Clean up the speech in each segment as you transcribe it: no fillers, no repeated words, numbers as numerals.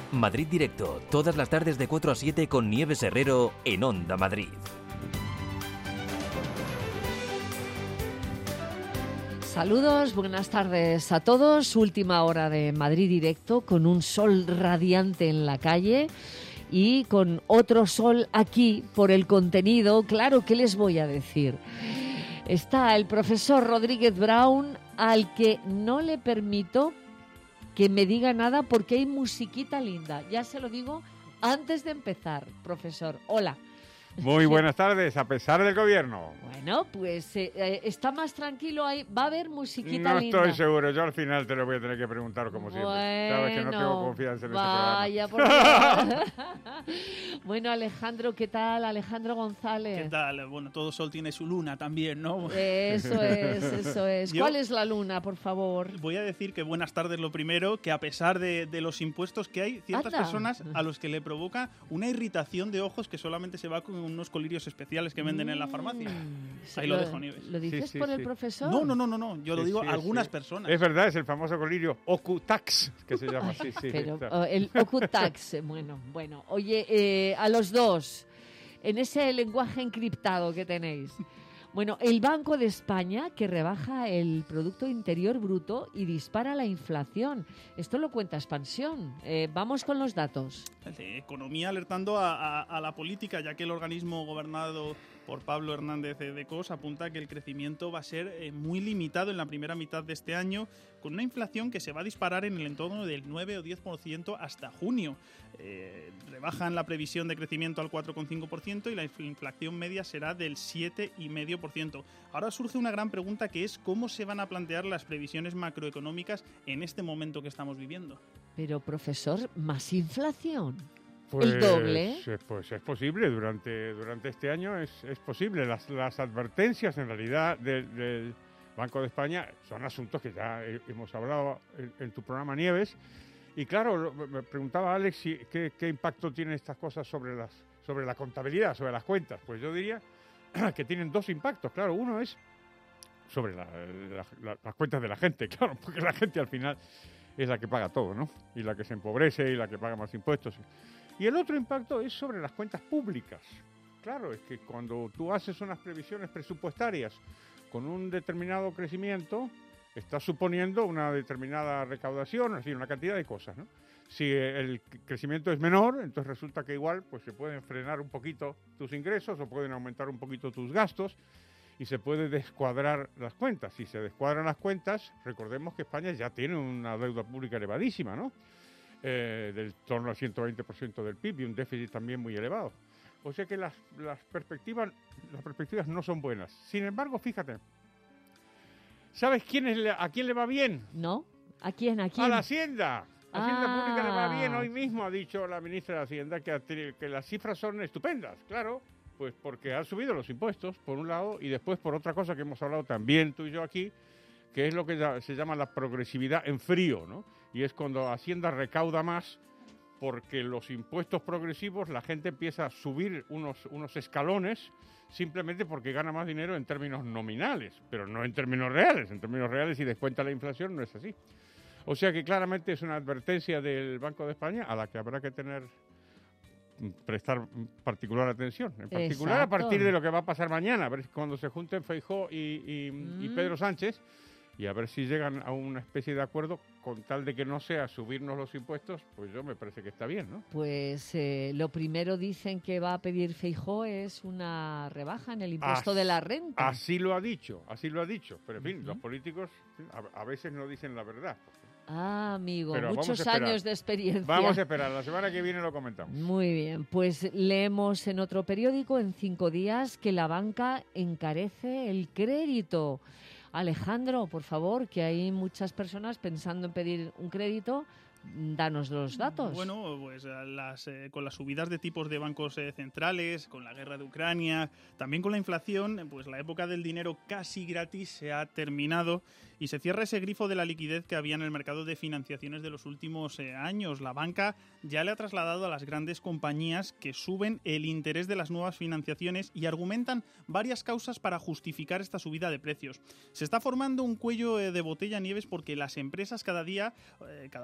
Madrid Directo, todas las tardes de 4 a 7 con Nieves Herrero en Onda Madrid. Saludos, buenas tardes a todos. Última hora de Madrid Directo con un sol radiante en la calle y con otro sol aquí por el contenido. Claro, ¿qué les voy a decir? Está el profesor Rodríguez Brown, al que no le permito que me diga nada porque hay musiquita linda. Ya se lo digo antes de empezar, profesor. Hola. Muy buenas tardes, a pesar del gobierno. Bueno, pues está más tranquilo ahí. Va a haber musiquita no linda. No estoy seguro, yo al final te lo voy a tener que preguntar como siempre. Sabes que no tengo confianza en este programa. Bueno, Alejandro, ¿qué tal? Alejandro González. ¿Qué tal? Bueno, todo sol tiene su luna también, ¿no? Eso es. ¿Cuál es la luna, por favor? Voy a decir que buenas tardes lo primero, que a pesar de los impuestos que hay, ciertas personas a los que le provoca una irritación de ojos que solamente se va con unos colirios especiales que venden en la farmacia. Ahí lo dejo, Nieves. ¿Lo dices por el profesor? No. Yo lo digo a algunas personas. Es verdad, es el famoso colirio Ocutax, que se llama así. Pero el Ocutax, bueno. Oye, a los dos, en ese lenguaje encriptado que tenéis. Bueno, el Banco de España que rebaja el Producto Interior Bruto y dispara la inflación. Esto lo cuenta Expansión. Vamos con los datos. Economía alertando a la política, ya que el organismo gobernado por Pablo Hernández de Cos apunta que el crecimiento va a ser muy limitado en la primera mitad de este año, con una inflación que se va a disparar en el entorno del 9 o 10% hasta junio. Rebajan la previsión de crecimiento al 4,5% y la inflación media será del 7,5%. Ahora surge una gran pregunta, que es cómo se van a plantear las previsiones macroeconómicas en este momento que estamos viviendo. Pero, profesor, ¿más inflación? Pues, ¿El doble? Pues es posible, durante este año es posible. Las advertencias, en realidad, del Banco de España son asuntos que ya hemos hablado en tu programa, Nieves. Y claro, me preguntaba Alex qué impacto tienen estas cosas sobre la contabilidad, sobre las cuentas. Pues yo diría que tienen dos impactos. Claro, uno es sobre las cuentas de la gente, claro, porque la gente al final es la que paga todo, ¿no? Y la que se empobrece y la que paga más impuestos. Y el otro impacto es sobre las cuentas públicas. Claro, es que cuando tú haces unas previsiones presupuestarias con un determinado crecimiento, estás suponiendo una determinada recaudación, es decir, una cantidad de cosas, ¿no? Si el crecimiento es menor, entonces resulta que igual pues se pueden frenar un poquito tus ingresos o pueden aumentar un poquito tus gastos y se puede descuadrar las cuentas. Si se descuadran las cuentas, recordemos que España ya tiene una deuda pública elevadísima, ¿no? Del torno al 120% del PIB y un déficit también muy elevado. O sea que las perspectivas no son buenas. Sin embargo, fíjate, ¿sabes a quién le va bien? ¿No? ¿A quién? A la Hacienda. La Hacienda Pública le va bien. Hoy mismo ha dicho la ministra de Hacienda que las cifras son estupendas. Claro, pues porque han subido los impuestos, por un lado, y después por otra cosa que hemos hablado también tú y yo aquí, que es lo que se llama la progresividad en frío, ¿no? Y es cuando Hacienda recauda más porque los impuestos progresivos la gente empieza a subir unos escalones simplemente porque gana más dinero en términos nominales, pero no en términos reales. En términos reales, si descuenta la inflación, no es así. O sea que claramente es una advertencia del Banco de España a la que habrá que prestar particular atención. En particular, a partir de lo que va a pasar mañana, a ver cuando se junten Feijóo y Pedro Sánchez, y a ver si llegan a una especie de acuerdo con tal de que no sea subirnos los impuestos, pues yo me parece que está bien, ¿no? Pues lo primero dicen que va a pedir Feijóo es una rebaja en el impuesto de la renta. Así lo ha dicho, pero en fin, los políticos a veces no dicen la verdad. Ah, amigo, pero muchos años de experiencia. Vamos a esperar, la semana que viene lo comentamos. Muy bien, pues leemos en otro periódico en 5 días que la banca encarece el crédito. Alejandro, por favor, que hay muchas personas pensando en pedir un crédito. Danos los datos. Bueno, pues con las subidas de tipos de bancos centrales, con la guerra de Ucrania, también con la inflación, pues la época del dinero casi gratis se ha terminado y se cierra ese grifo de la liquidez que había en el mercado de financiaciones de los últimos años. La banca ya le ha trasladado a las grandes compañías que suben el interés de las nuevas financiaciones y argumentan varias causas para justificar esta subida de precios. Se está formando un cuello de botella, Nieves, porque las empresas cada vez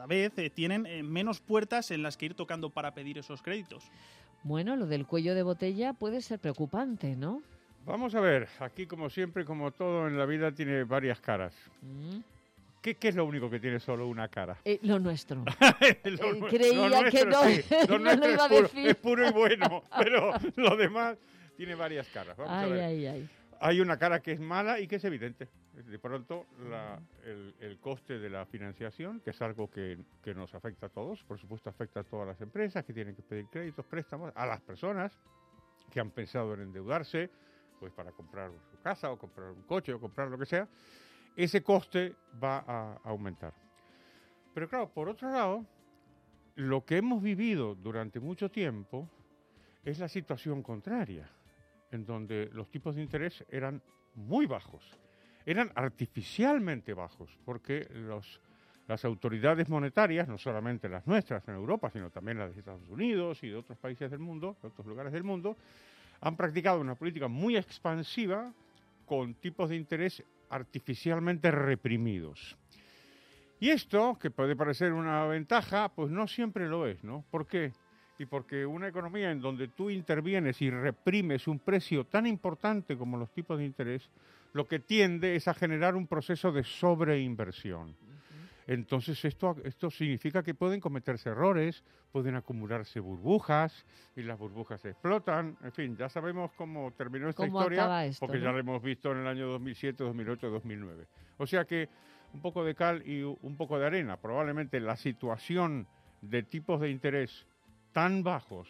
tienen menos puertas en las que ir tocando para pedir esos créditos. Bueno, lo del cuello de botella puede ser preocupante, ¿no? Vamos a ver, aquí como siempre, como todo en la vida, tiene varias caras. ¿Qué es lo único que tiene solo una cara? Lo nuestro. Creía nuestro, que no, sí. Lo no lo iba a decir. Es puro y bueno, pero lo demás tiene varias caras. Vamos a ver. Ay. Hay una cara que es mala y que es evidente. De pronto, el coste de la financiación, que es algo que nos afecta a todos, por supuesto afecta a todas las empresas que tienen que pedir créditos, préstamos, a las personas que han pensado en endeudarse, pues para comprar su casa o comprar un coche o comprar lo que sea, ese coste va a aumentar. Pero claro, por otro lado, lo que hemos vivido durante mucho tiempo es la situación contraria, en donde los tipos de interés eran muy bajos, eran artificialmente bajos, porque las autoridades monetarias, no solamente las nuestras en Europa, sino también las de Estados Unidos y de otros países del mundo, de otros lugares del mundo, han practicado una política muy expansiva con tipos de interés artificialmente reprimidos. Y esto, que puede parecer una ventaja, pues no siempre lo es, ¿no? ¿Por qué? Y porque una economía en donde tú intervienes y reprimes un precio tan importante como los tipos de interés, lo que tiende es a generar un proceso de sobreinversión. Entonces esto significa que pueden cometerse errores, pueden acumularse burbujas y las burbujas explotan. En fin, ya sabemos cómo terminó esta historia, porque ya lo hemos visto en el año 2007, 2008, 2009. O sea que un poco de cal y un poco de arena. Probablemente la situación de tipos de interés tan bajos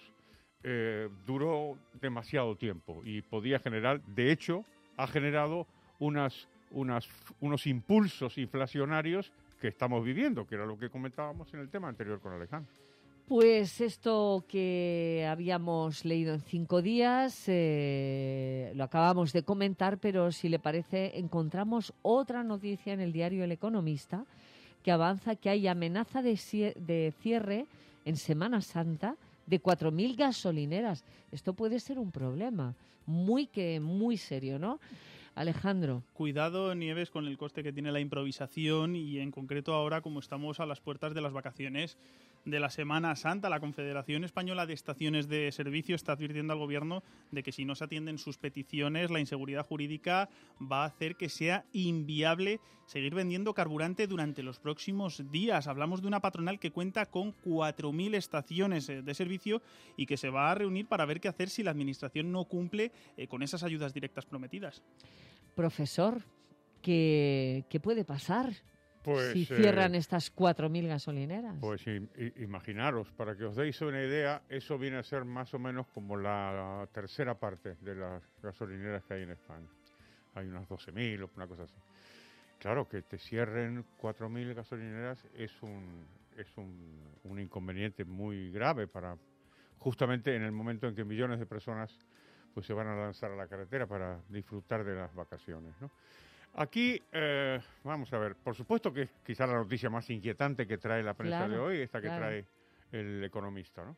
duró demasiado tiempo y podía generar, de hecho, ha generado unos impulsos inflacionarios que estamos viviendo, que era lo que comentábamos en el tema anterior con Alejandro. Pues esto que habíamos leído en 5 días, lo acabamos de comentar, pero si le parece, encontramos otra noticia en el diario El Economista que avanza que hay amenaza de cierre en Semana Santa de 4.000 gasolineras. Esto puede ser un problema muy serio, ¿no? Alejandro. Cuidado, Nieves, con el coste que tiene la improvisación y en concreto ahora como estamos a las puertas de las vacaciones de la Semana Santa. La Confederación Española de Estaciones de Servicio está advirtiendo al Gobierno de que si no se atienden sus peticiones, la inseguridad jurídica va a hacer que sea inviable seguir vendiendo carburante durante los próximos días. Hablamos de una patronal que cuenta con 4.000 estaciones de servicio y que se va a reunir para ver qué hacer si la Administración no cumple con esas ayudas directas prometidas. Profesor, ¿qué puede pasar si cierran estas 4.000 gasolineras? Pues imaginaros, para que os deis una idea, eso viene a ser más o menos como la tercera parte de las gasolineras que hay en España. Hay unas 12.000 o una cosa así. Claro, que te cierren 4.000 gasolineras es un inconveniente muy grave para justamente en el momento en que millones de personas pues se van a lanzar a la carretera para disfrutar de las vacaciones, ¿no? Aquí, vamos a ver, por supuesto que es quizá la noticia más inquietante que trae la prensa de hoy, esta que trae El Economista, ¿no?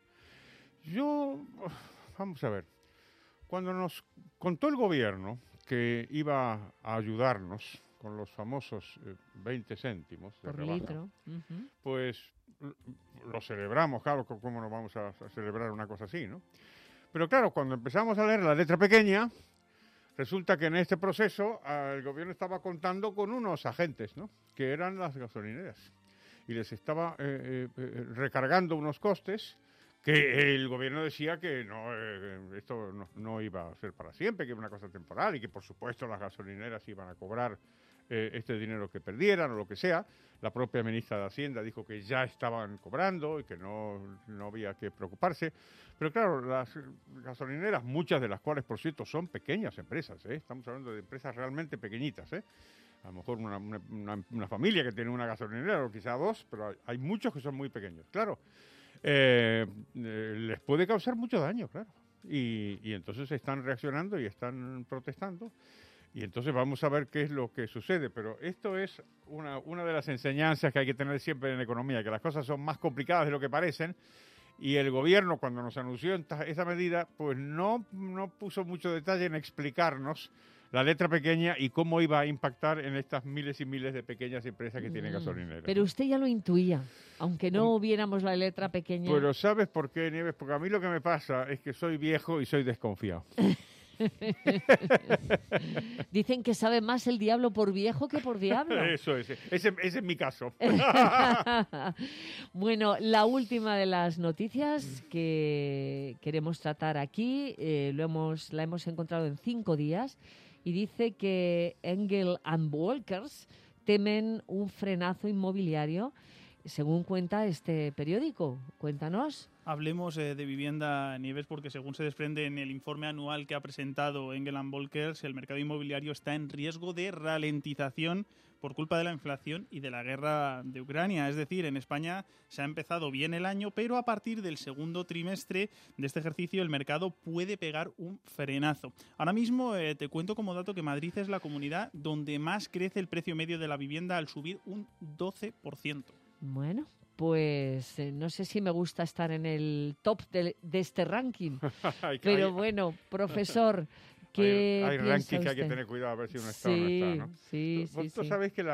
Vamos a ver, cuando nos contó el gobierno que iba a ayudarnos con los famosos 20 céntimos de por rebaja, litro, pues lo celebramos, claro, ¿cómo no vamos a celebrar una cosa así, no? Pero claro, cuando empezamos a leer la letra pequeña, resulta que en este proceso el gobierno estaba contando con unos agentes, ¿no? Que eran las gasolineras. Y les estaba recargando unos costes que el gobierno decía que esto no iba a ser para siempre, que era una cosa temporal y que por supuesto las gasolineras iban a cobrar este dinero que perdieran o lo que sea. La propia ministra de Hacienda dijo que ya estaban cobrando y que no había que preocuparse. Pero claro, las gasolineras, muchas de las cuales, por cierto, son pequeñas empresas, estamos hablando de empresas realmente pequeñitas, a lo mejor una familia que tiene una gasolinera o quizá dos, pero hay muchos que son muy pequeños. Claro, les puede causar mucho daño, claro. Y entonces están reaccionando y están protestando. Y entonces vamos a ver qué es lo que sucede. Pero esto es una de las enseñanzas que hay que tener siempre en economía, que las cosas son más complicadas de lo que parecen. Y el gobierno, cuando nos anunció esa medida, pues no puso mucho detalle en explicarnos la letra pequeña y cómo iba a impactar en estas miles y miles de pequeñas empresas que tienen gasolineras. Pero usted ya lo intuía, aunque no viéramos la letra pequeña. Pero ¿sabes por qué, Nieves? Porque a mí lo que me pasa es que soy viejo y soy desconfiado. Dicen que sabe más el diablo por viejo que por diablo. Eso es, ese es mi caso. Bueno, la última de las noticias que queremos tratar aquí, la hemos encontrado en 5 días y dice que Engel & Volkers temen un frenazo inmobiliario, según cuenta este periódico. Cuéntanos. Hablemos de vivienda, Nieves, porque según se desprende en el informe anual que ha presentado Engel & Volkers, el mercado inmobiliario está en riesgo de ralentización por culpa de la inflación y de la guerra de Ucrania. Es decir, en España se ha empezado bien el año, pero a partir del segundo trimestre de este ejercicio el mercado puede pegar un frenazo. Ahora mismo te cuento como dato que Madrid es la comunidad donde más crece el precio medio de la vivienda al subir un 12%. Bueno, pues no sé si me gusta estar en el top de este ranking, pero bueno, profesor, ¿qué hay piensa rankings que hay usted? que tener cuidado a ver si uno está o no está, ¿no? Sí. Vosotros sabéis que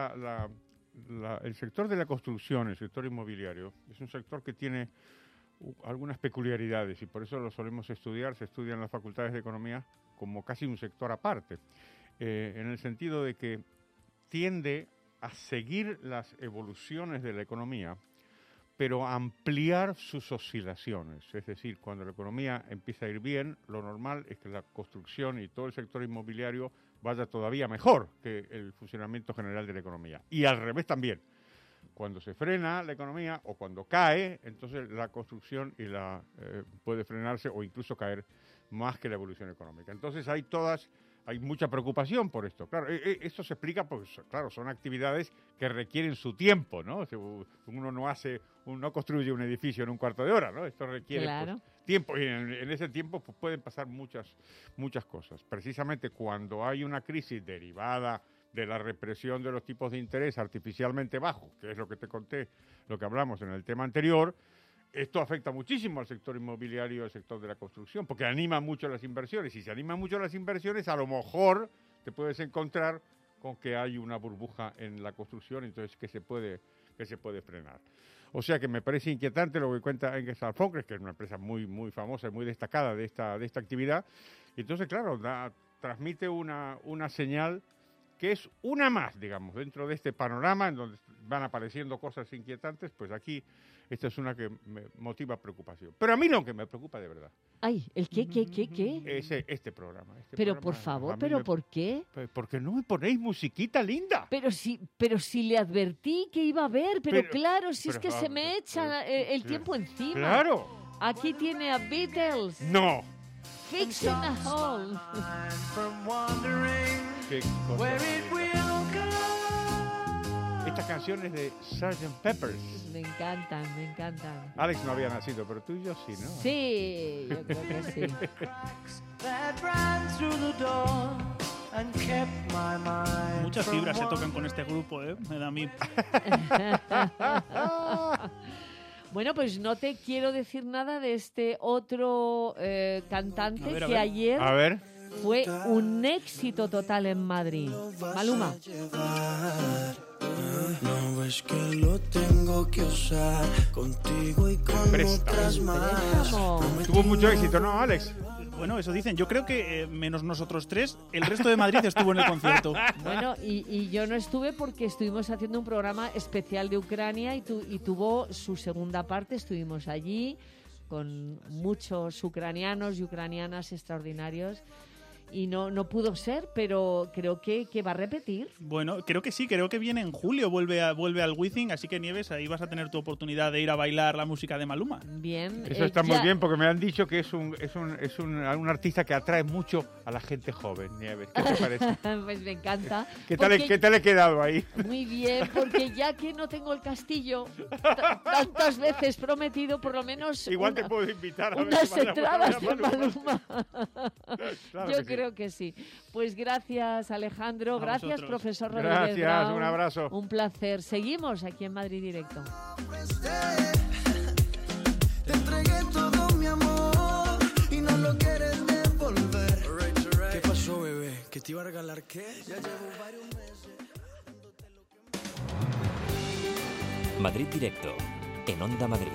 el sector de la construcción, el sector inmobiliario, es un sector que tiene algunas peculiaridades y por eso lo solemos estudiar, se estudia en las facultades de economía como casi un sector aparte, en el sentido de que tiende a seguir las evoluciones de la economía, pero a ampliar sus oscilaciones. Es decir, cuando la economía empieza a ir bien, lo normal es que la construcción y todo el sector inmobiliario vaya todavía mejor que el funcionamiento general de la economía. Y al revés también. Cuando se frena la economía o cuando cae, entonces la construcción puede frenarse o incluso caer más que la evolución económica. Entonces hay mucha preocupación por esto. Claro, esto se explica porque, claro, son actividades que requieren su tiempo, ¿no? Uno no construye un edificio en un cuarto de hora, ¿no? Esto requiere tiempo y en ese tiempo pues, pueden pasar muchas cosas. Precisamente cuando hay una crisis derivada de la represión de los tipos de interés artificialmente bajos, que es lo que te conté, lo que hablamos en el tema anterior, esto afecta muchísimo al sector inmobiliario, al sector de la construcción, porque anima mucho las inversiones. Si se animan mucho las inversiones, a lo mejor te puedes encontrar con que hay una burbuja en la construcción, entonces que se puede frenar. O sea que me parece inquietante lo que cuenta Engel & Volkers, que es una empresa muy, muy famosa y muy destacada de esta actividad. Entonces, claro, transmite una señal que es una más, digamos, dentro de este panorama en donde van apareciendo cosas inquietantes, pues aquí esta es una que me motiva preocupación. Pero a mí lo que me preocupa de verdad. Ay, ¿el qué? Este programa. Pero por favor, ¿por qué? Porque no me ponéis musiquita linda. Pero si le advertí que iba a ver, pero claro, si es que se me echa el tiempo encima. Claro. Aquí tiene a Beatles. No. Fixing a Hole. Qué cosa. Estas canciones de Sgt. Peppers. Me encantan. Alex no había nacido, pero tú y yo sí, ¿no? Sí, yo creo que sí. Muchas fibras se tocan con este grupo, me da a mí. Bueno, pues no te quiero decir nada de este otro cantante a ver. que ayer A ver. fue un éxito total en Madrid. Maluma. No ves que lo tengo que usar contigo y con otras más. Tuvo mucho éxito, ¿no, Alex? Bueno, eso dicen. Yo creo que menos nosotros tres, el resto de Madrid estuvo en el concierto. Bueno, y yo no estuve porque estuvimos haciendo un programa especial de Ucrania y tuvo su segunda parte. Estuvimos allí con muchos ucranianos y ucranianas extraordinarios. Y no pudo ser, pero creo que va a repetir. Bueno, creo que sí, creo que viene en julio, vuelve al Wizzing, así que Nieves, ahí vas a tener tu oportunidad de ir a bailar la música de Maluma. Bien. Eso está muy bien, porque me han dicho que es un artista que atrae mucho a la gente joven, Nieves. ¿Qué te parece? Pues me encanta. ¿Qué tal he quedado ahí? Muy bien, porque ya que no tengo el castillo tantas veces prometido, por lo menos igual te puedo invitar a ver unas si entradas de Maluma. Maluma. Yo creo que sí. Pues gracias, Alejandro. Gracias, vosotros. profesor Rodríguez Gracias, Brown. un abrazo. Un placer. Seguimos aquí en Madrid Directo. Te entregué todo mi amor y no lo quieres devolver. ¿Qué pasó, bebé? Que te iba a regalar qué, ya llevo varios meses. Madrid Directo, en Onda Madrid.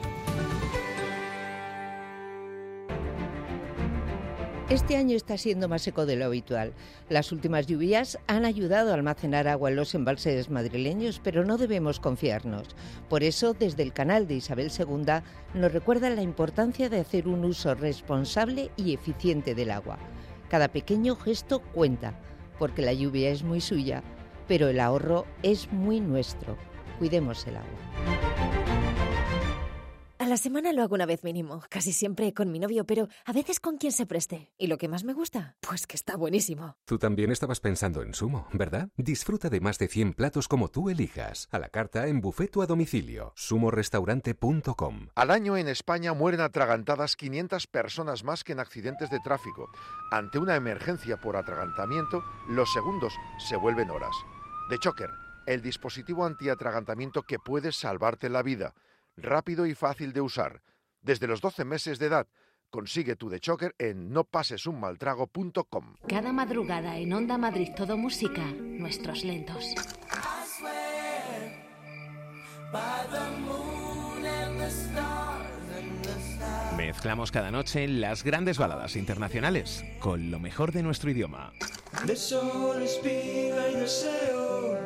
Este año está siendo más seco de lo habitual. Las últimas lluvias han ayudado a almacenar agua en los embalses madrileños, pero no debemos confiarnos. Por eso, desde el canal de Isabel II, nos recuerdan la importancia de hacer un uso responsable y eficiente del agua. Cada pequeño gesto cuenta, porque la lluvia es muy suya, pero el ahorro es muy nuestro. Cuidemos el agua. A la semana lo hago una vez mínimo, casi siempre con mi novio, pero a veces con quien se preste. ¿Y lo que más me gusta? Pues que está buenísimo. Tú también estabas pensando en Sumo, ¿verdad? Disfruta de más de 100 platos como tú elijas, a la carta, en buffet o a domicilio. sumorestaurante.com. Al año en España mueren atragantadas 500 personas más que en accidentes de tráfico. Ante una emergencia por atragantamiento, los segundos se vuelven horas. DeChocker, el dispositivo antiatragantamiento que puede salvarte la vida. Rápido y fácil de usar. Desde los 12 meses de edad. Consigue tu DeChocker en nopasesunmaltrago.com. Cada madrugada en Onda Madrid Todo Música, nuestros lentos. Mezclamos cada noche las grandes baladas internacionales con lo mejor de nuestro idioma. De sol, espiga y deseo.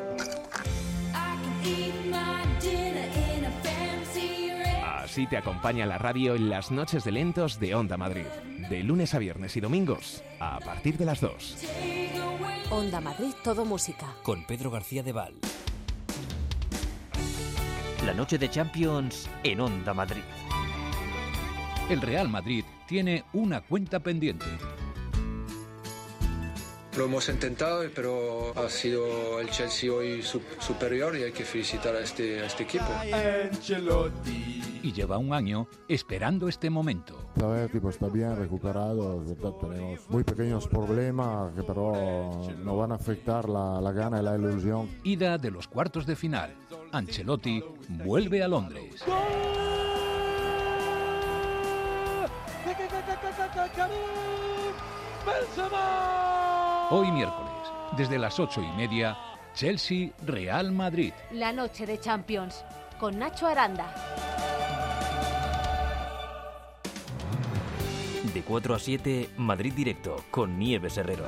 Así te acompaña la radio en las noches de lentos de Onda Madrid. De lunes a viernes y domingos, a partir de las 2. Onda Madrid Todo Música. Con Pedro García de Val. La noche de Champions en Onda Madrid. El Real Madrid tiene una cuenta pendiente. Lo hemos intentado, pero ha sido el Chelsea hoy superior y hay que felicitar a este equipo. Y lleva un año esperando este momento. El equipo está bien recuperado, es verdad, tenemos muy pequeños problemas que pero no van a afectar la gana y la ilusión. Ida de los cuartos de final. Ancelotti vuelve a Londres. Hoy miércoles, desde las 8:30, Chelsea-Real Madrid. La noche de Champions, con Nacho Aranda. De 4 a 7, Madrid Directo, con Nieves Herrero.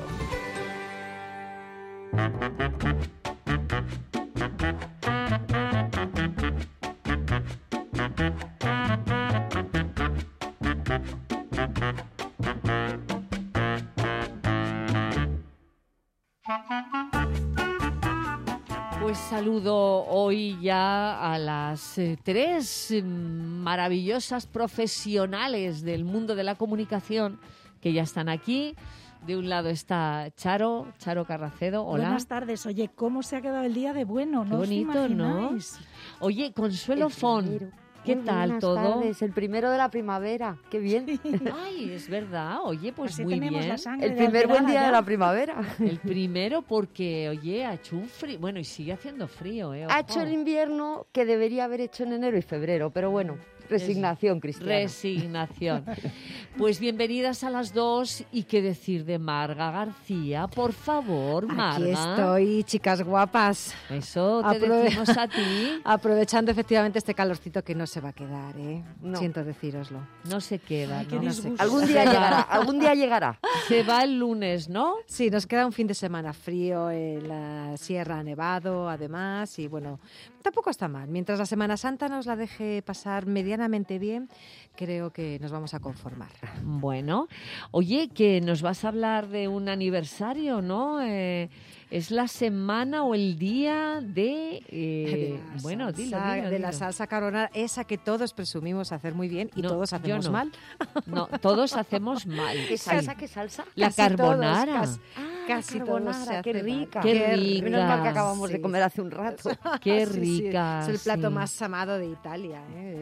Pues saludo hoy ya a las 3 maravillosas profesionales del mundo de la comunicación que ya están aquí. De un lado está Charo Carracedo. Hola. Buenas tardes. Oye, ¿cómo se ha quedado el día de bueno? Qué ¿No bonito, os ¿no? imagináis? Oye, Consuelo Font, ¿qué tal buenas todo? Tardes. El primero de la primavera, qué bien. Ay, es verdad. Oye, pues Así muy tenemos bien. la sangre El de primer buen Alberada día ya. de la primavera. El primero porque, oye, ha hecho un frío. Bueno, y sigue haciendo frío, ¿eh? Ha hecho el invierno que debería haber hecho en enero y febrero, pero bueno, resignación, Cristiana. Resignación. Pues bienvenidas a las dos. ¿Y qué decir de Marga García? Por favor, Marga. Aquí estoy, chicas guapas. Eso te decimos a ti. Aprovechando efectivamente este calorcito que no se va a quedar, ¿eh? No. Siento decíroslo. No se queda, Ay, qué ¿no? disgusto. Algún día llegará, algún día llegará. Se va el lunes, ¿no? Sí, nos queda un fin de semana frío en la Sierra Nevado, además, y bueno, tampoco está mal. Mientras la Semana Santa nos la deje pasar medianamente bien, creo que nos vamos a conformar. Bueno, oye, que nos vas a hablar de un aniversario, ¿no? Es la semana o el día de... bueno, dilo. De la salsa carbonara, esa que todos presumimos hacer muy bien y No, todos yo hacemos no. mal. No, todos hacemos mal. ¿Qué salsa? ¿Qué salsa? La Casi todos, carbonara. Casi carbonara, todos se qué hace mal. rica. Qué rica. Menos mal que acabamos Sí. de comer hace un rato. Qué Sí, sí, rica. es el plato sí. más amado de Italia,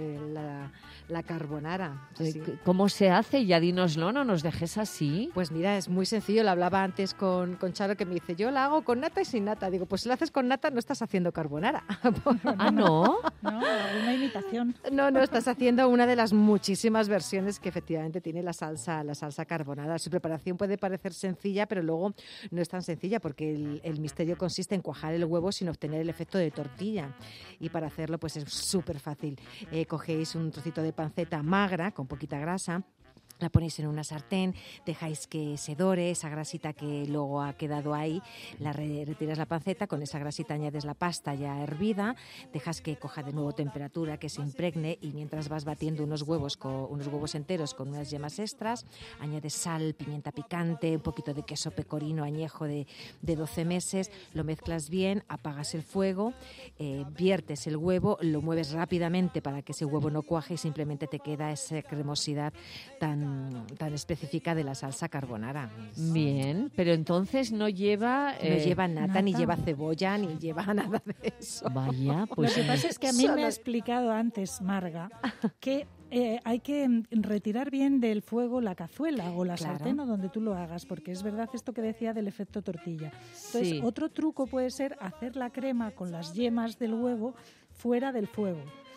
la carbonara. Sí. ¿Cómo se hace? Ya dínoslo, no nos dejes así. Pues mira, es muy sencillo. Lo hablaba antes con Charo, que me dice, yo la hago hago con nata y sin nata. Digo, pues si lo haces con nata no estás haciendo carbonara. Ah, ¿no? No, alguna imitación. No, estás haciendo una de las muchísimas versiones que efectivamente tiene la salsa carbonara. Su preparación puede parecer sencilla, pero luego no es tan sencilla porque el misterio consiste en cuajar el huevo sin obtener el efecto de tortilla. Y para hacerlo pues es súper fácil. Cogéis un trocito de panceta magra con poquita grasa, la ponéis en una sartén, dejáis que se dore esa grasita que luego ha quedado ahí, retiras la panceta, con esa grasita añades la pasta ya hervida, dejas que coja de nuevo temperatura, que se impregne, y mientras vas batiendo unos huevos enteros con unas yemas extras, añades sal, pimienta picante, un poquito de queso pecorino añejo de 12 meses, lo mezclas bien, apagas el fuego, viertes el huevo, lo mueves rápidamente para que ese huevo no cuaje y simplemente te queda esa cremosidad tan específica de la salsa carbonara. Bien, pero entonces no lleva... no lleva nata, ni lleva cebolla, ni lleva nada de eso. Vaya, pues... Lo que pasa es que a mí me ha explicado antes Marga que hay que retirar bien del fuego la cazuela o la sartén o donde tú lo hagas, porque es verdad esto que decía del efecto tortilla. Entonces, otro truco puede ser hacer la crema con las yemas del huevo fuera del fuego.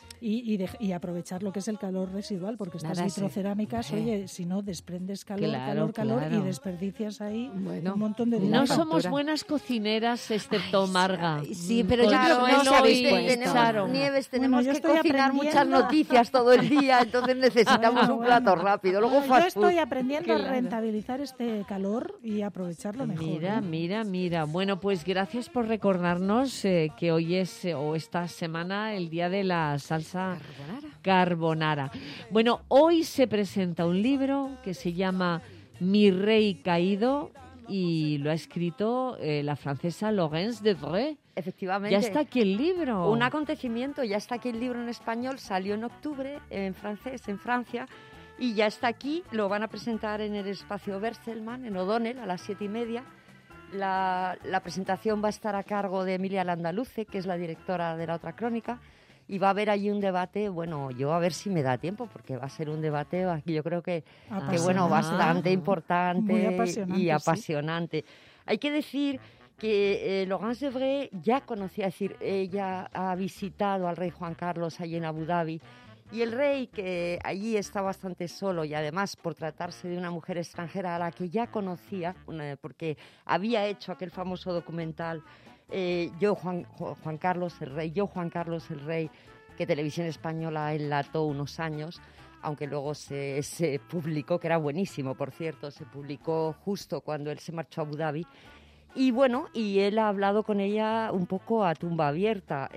Y aprovechar lo que es el calor residual, porque estas vitrocerámicas, oye, si no desprendes calor y desperdicias ahí un montón de dinero. No somos buenas cocineras, excepto Marga. Sí, pero yo creo que no sabéis, Nieves, tenemos que cocinar muchas noticias todo el día, entonces necesitamos un plato rápido. Luego yo estoy aprendiendo a rentabilizar este calor y aprovecharlo mejor. Mira. Bueno, pues gracias por recordarnos que hoy es, o esta semana, el día de la salsa carbonara. Bueno, hoy se presenta un libro que se llama Mi rey caído y lo ha escrito la francesa Laurence Devray. Efectivamente. Ya está aquí el libro. Un acontecimiento, ya está aquí el libro en español, salió en octubre en francés, en Francia, y ya está aquí, lo van a presentar en el espacio Berselmann, en O'Donnell, a las 7:30. La presentación va a estar a cargo de Emilia Landaluce, que es la directora de La Otra Crónica, y va a haber allí un debate, bueno, yo a ver si me da tiempo, porque va a ser un debate, yo creo que bueno, bastante importante y apasionante. Sí. Hay que decir que Laurence Devray ya conocía, es decir, ella ha visitado al rey Juan Carlos allí en Abu Dhabi, y el rey, que allí está bastante solo, y además por tratarse de una mujer extranjera a la que ya conocía, porque había hecho aquel famoso documental Yo Juan Carlos el Rey, que Televisión Española enlató unos años, aunque luego se publicó, que era buenísimo, por cierto, se publicó justo cuando él se marchó a Abu Dhabi. Y bueno, y él ha hablado con ella un poco a tumba abierta.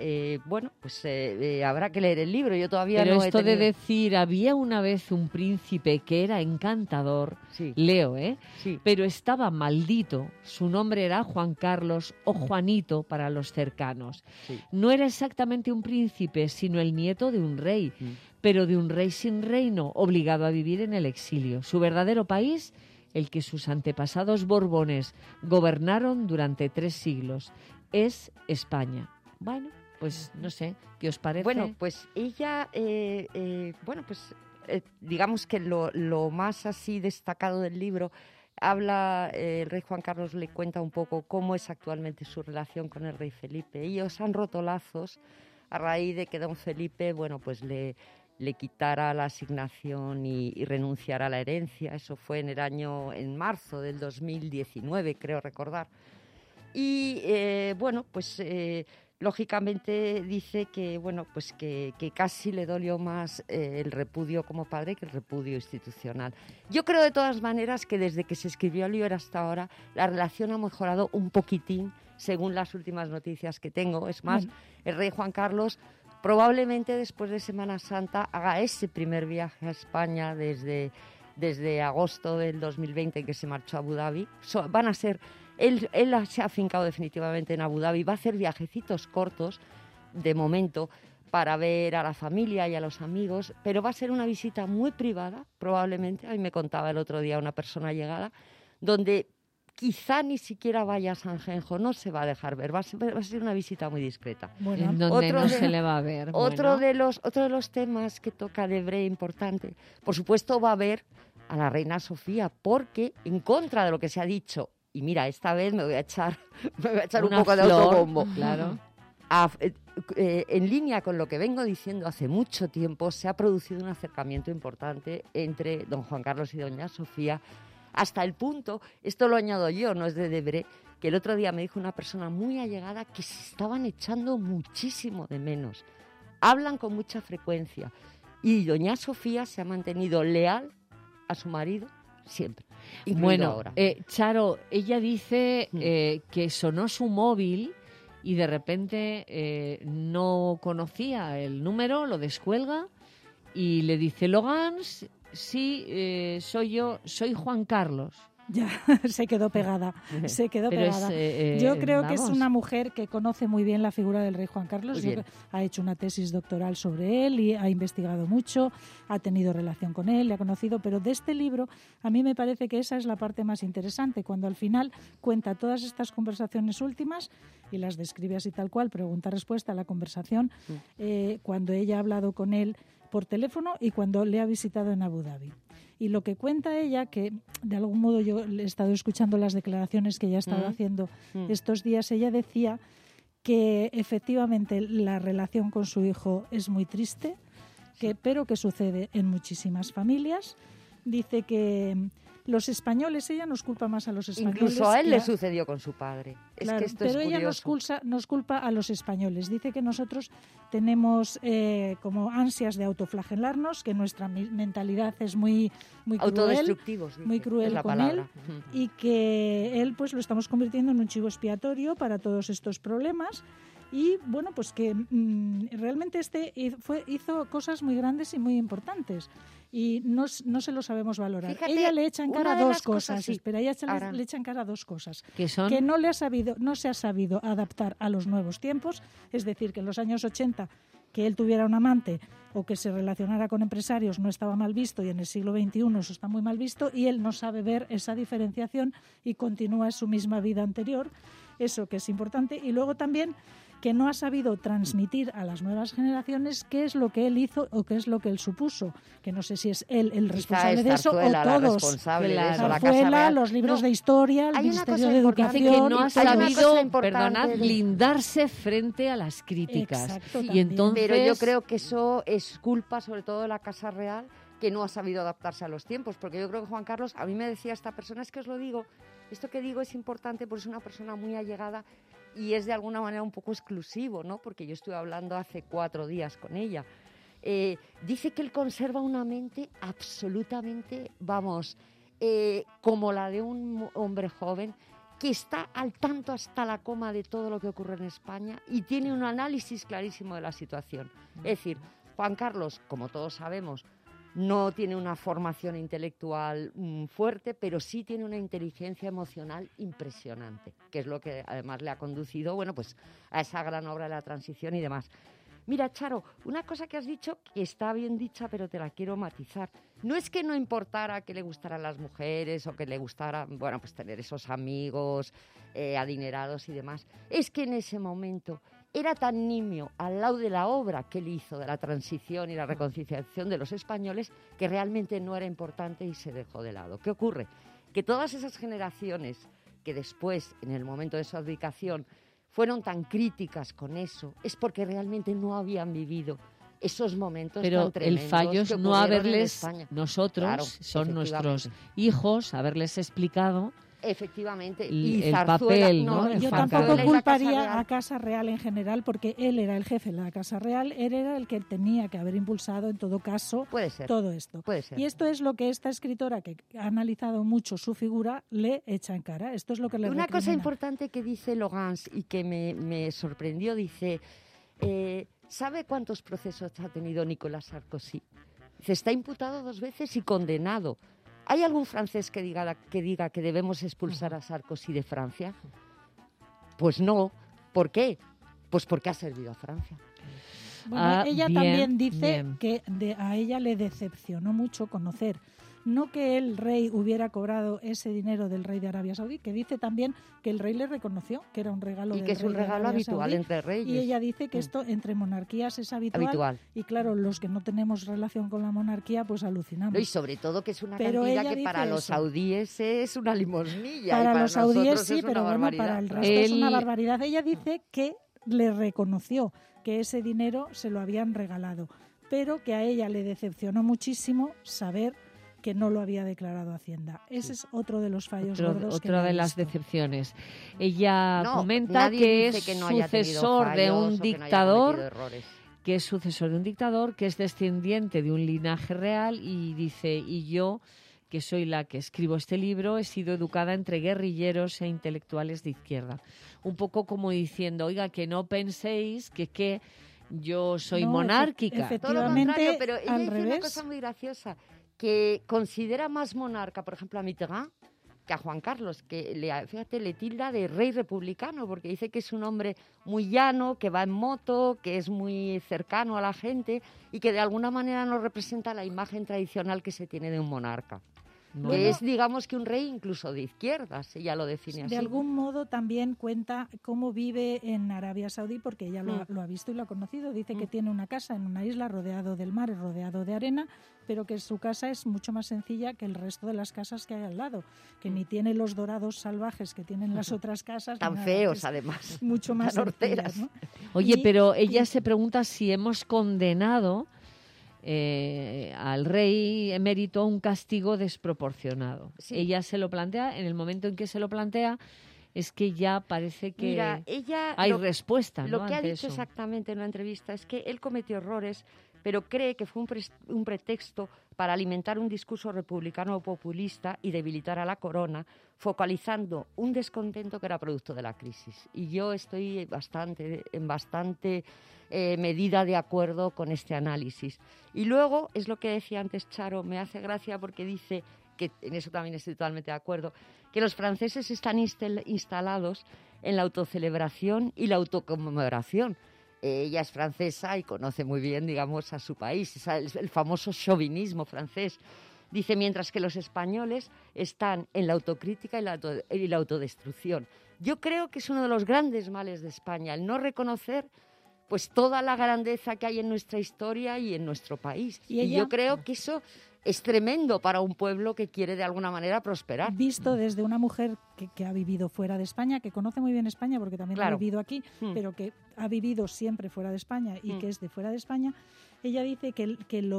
Habrá que leer el libro, yo todavía Pero no esto he tenido... de decir, había una vez un príncipe que era encantador, Leo, pero estaba maldito. Su nombre era Juan Carlos o Juanito para los cercanos. Sí. No era exactamente un príncipe, sino el nieto de un rey, pero de un rey sin reino, obligado a vivir en el exilio. Su verdadero país, el que sus antepasados borbones gobernaron durante 3 siglos, es España. Bueno, pues no sé, ¿qué os parece? Bueno, pues ella, digamos que lo más así destacado del libro, el rey Juan Carlos le cuenta un poco cómo es actualmente su relación con el rey Felipe. Ellos han roto lazos a raíz de que don Felipe, le quitara la asignación y renunciara a la herencia. Eso fue en marzo del 2019, creo recordar. Y lógicamente dice que casi le dolió más el repudio como padre que el repudio institucional. Yo creo de todas maneras que desde que se escribió el libro hasta ahora la relación ha mejorado un poquitín según las últimas noticias que tengo. Es más, el rey Juan Carlos probablemente después de Semana Santa haga ese primer viaje a España desde agosto del 2020 que se marchó a Abu Dhabi. Él se ha afincado definitivamente en Abu Dhabi, va a hacer viajecitos cortos de momento para ver a la familia y a los amigos, pero va a ser una visita muy privada, probablemente. A mí me contaba el otro día una persona llegada, donde quizá ni siquiera vaya a Sanjenjo, no se va a dejar ver, va a ser una visita muy discreta. Bueno, en donde no se le va a ver. Otro de los temas que toca Devray importante, por supuesto va a ver a la reina Sofía, porque en contra de lo que se ha dicho y mira, esta vez me voy a echar un Una poco de flor, autobombo. claro. En línea con lo que vengo diciendo hace mucho tiempo, se ha producido un acercamiento importante entre don Juan Carlos y doña Sofía, hasta el punto, esto lo añado yo, no es de Debré, que el otro día me dijo una persona muy allegada que se estaban echando muchísimo de menos. Hablan con mucha frecuencia y doña Sofía se ha mantenido leal a su marido siempre. Bueno, ahora. Charo, ella dice que sonó su móvil y de repente no conocía el número, lo descuelga y le dice: Logans, sí, soy yo, soy Juan Carlos. Ya, se quedó pegada, se quedó Pero pegada. Yo creo que es una mujer que conoce muy bien la figura del rey Juan Carlos. Ha hecho una tesis doctoral sobre él y ha investigado mucho, ha tenido relación con él, le ha conocido, pero de este libro a mí me parece que esa es la parte más interesante, cuando al final cuenta todas estas conversaciones últimas y las describe así tal cual, pregunta-respuesta a la conversación, cuando ella ha hablado con él por teléfono y cuando le ha visitado en Abu Dhabi. Y lo que cuenta ella, que de algún modo yo he estado escuchando las declaraciones que ella ha estado haciendo estos días, ella decía que efectivamente la relación con su hijo es muy triste, pero que sucede en muchísimas familias. Dice que los españoles, ella nos culpa más a los españoles. Incluso a él le sucedió con su padre. Claro, es que esto pero es ella nos culpa a los españoles. Dice que nosotros tenemos como ansias de autoflagelarnos, que nuestra mentalidad es muy autodestructivos, muy cruel con él, y que él pues lo estamos convirtiendo en un chivo expiatorio para todos estos problemas. Y bueno, pues que realmente hizo cosas muy grandes y muy importantes y no se lo sabemos valorar. Fíjate, ella le echa en cara dos cosas. Sí. Espera, ella le echa en cara dos cosas. ¿Qué son? Que no se ha sabido adaptar a los nuevos tiempos, es decir, que en los años 80 que él tuviera un amante o que se relacionara con empresarios no estaba mal visto y en el siglo XXI eso está muy mal visto y él no sabe ver esa diferenciación y continúa su misma vida anterior. Eso que es importante. Y luego también que no ha sabido transmitir a las nuevas generaciones qué es lo que él hizo o qué es lo que él supuso. Que no sé si es él el responsable de eso o todos. La responsable de eso, la Casa Zarzuela, Real. los libros de historia, el Ministerio de Dice Educación. que no ha sabido, perdonad, blindarse frente a las críticas. Exacto, y entonces... Pero yo creo que eso es culpa sobre todo de la Casa Real, que no ha sabido adaptarse a los tiempos. Porque yo creo que Juan Carlos, a mí me decía esta persona, es que os lo digo, esto que digo es importante porque es una persona muy allegada y es de alguna manera un poco exclusivo, ¿no? Porque yo estuve hablando hace 4 días con ella. Dice que él conserva una mente absolutamente, como la de un hombre joven, que está al tanto hasta la coma de todo lo que ocurre en España y tiene un análisis clarísimo de la situación. Es decir, Juan Carlos, como todos sabemos, no tiene una formación intelectual fuerte, pero sí tiene una inteligencia emocional impresionante, que es lo que además le ha conducido, bueno, pues a esa gran obra de la transición y demás. Mira, Charo, una cosa que has dicho que está bien dicha, pero te la quiero matizar. No es que no importara que le gustaran las mujeres o que le gustara, bueno, pues tener esos amigos adinerados y demás. Es que en ese momento era tan nimio al lado de la obra que él hizo de la transición y la reconciliación de los españoles que realmente no era importante y se dejó de lado. ¿Qué ocurre? Que todas esas generaciones que después, en el momento de su abdicación, fueron tan críticas con eso, es porque realmente no habían vivido esos momentos tan tremendos. Pero el fallo es no haberles, nosotros, claro, son nuestros hijos, haberles explicado efectivamente el Zarzuela, papel, ¿no? Yo tampoco culparía a Casa Real en general, porque él era el jefe de la Casa Real, él era el que tenía que haber impulsado en todo caso todo esto. Puede ser. Y esto es lo que esta escritora, que ha analizado mucho su figura, le echa en cara. Esto es lo que le Una recrimina. cosa importante que dice Logans y que me sorprendió, dice, ¿sabe cuántos procesos ha tenido Nicolas Sarkozy? Dice, está imputado 2 veces y condenado. ¿Hay algún francés que diga que debemos expulsar a Sarkozy de Francia? Pues no. ¿Por qué? Pues porque ha servido a Francia. Bueno, ella también dice que a ella le decepcionó mucho conocer no que el rey hubiera cobrado ese dinero del rey de Arabia Saudí, que dice también que el rey le reconoció que era un regalo y del que es un rey regalo de Arabia habitual Saudí, entre reyes. y ella dice que esto entre monarquías es habitual. Y claro, los que no tenemos relación con la monarquía, pues alucinamos. No, y sobre todo que es una Pero cantidad que para los saudíes es una limosnilla. Para los saudíes sí, es pero bueno, para el resto es una barbaridad. Ella dice que le reconoció que ese dinero se lo habían regalado, pero que a ella le decepcionó muchísimo saber que no lo había declarado Hacienda. Ese es otro de los fallos gordos. Otra de las decepciones. Ella comenta que es sucesor de un dictador, que es sucesor de un dictador, que es descendiente de un linaje real, y dice, y yo, que soy la que escribo este libro, he sido educada entre guerrilleros e intelectuales de izquierda. Un poco como diciendo, oiga, que no penséis que yo soy monárquica. Todo lo contrario, pero ella dice una cosa muy graciosa, que considera más monarca, por ejemplo, a Mitterrand que a Juan Carlos, que le tilda de rey republicano, porque dice que es un hombre muy llano, que va en moto, que es muy cercano a la gente y que de alguna manera no representa la imagen tradicional que se tiene de un monarca. Bueno, que es, digamos, que un rey incluso de izquierdas, ella lo define así. De algún modo también cuenta cómo vive en Arabia Saudí, porque ella lo ha visto y lo ha conocido. Dice que tiene una casa en una isla rodeado del mar, rodeado de arena, pero que su casa es mucho más sencilla que el resto de las casas que hay al lado, que ni tiene los dorados salvajes que tienen las otras casas. Tan feos, además. Mucho más horteras, ¿no? Oye, pero ella se pregunta si hemos condenado al rey emérito a un castigo desproporcionado. Sí. Ella se lo plantea, en el momento en que se lo plantea, es que ya parece que hay respuesta, ¿no? Lo que ha dicho exactamente en una entrevista es que él cometió errores, pero cree que fue un pretexto para alimentar un discurso republicano o populista y debilitar a la corona, focalizando un descontento que era producto de la crisis. Y yo estoy en bastante medida de acuerdo con este análisis. Y luego, es lo que decía antes Charo, me hace gracia porque dice, que en eso también estoy totalmente de acuerdo, que los franceses están instalados en la autocelebración y la autoconmemoración. Ella es francesa y conoce muy bien, digamos, a su país, es el famoso chauvinismo francés. Dice, mientras que los españoles están en la autocrítica y la autodestrucción. Yo creo que es uno de los grandes males de España, el no reconocer pues toda la grandeza que hay en nuestra historia y en nuestro país. Y yo creo que eso es tremendo para un pueblo que quiere de alguna manera prosperar. Visto desde una mujer que ha vivido fuera de España, que conoce muy bien España porque también ha vivido aquí, pero que ha vivido siempre fuera de España y que es de fuera de España, ella dice que